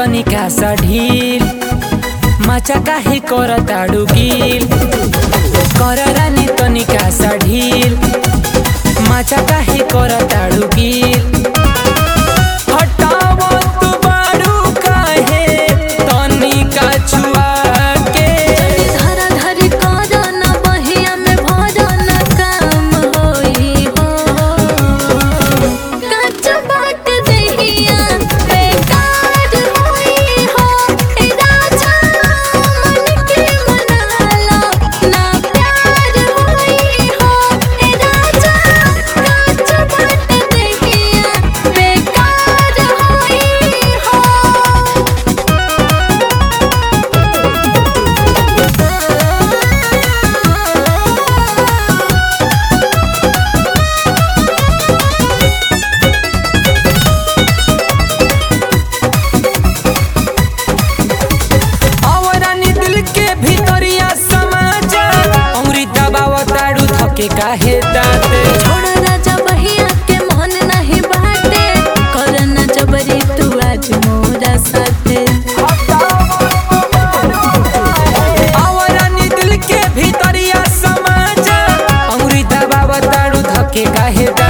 तनिका सा ढील माचा काहे करताड़ू गिल कर रानी तनिका सा ढील माचा काहे करताड़ू गिल हटाव तू बारू काहे तनिका छुआ के धरा धरी कर न बहिया में भर न काम होई हो कच्च बाट दहिया बेकार होई हो ए राजा मन के मनाला ना प्यार होई हो ए राजा कच्च बाट दहिया बेकार होई हो। आवरानी दिल के भीतरिया समाजा अंगुरी दबावताड़ू थके काहे दाते छोड़ राजा बहिया के मन नहीं बाटे कर न जबरी तू आज मोरा साथे आवरानी दिल के भीतरिया समाजा अंगुरी दबावताड़ू थके काहे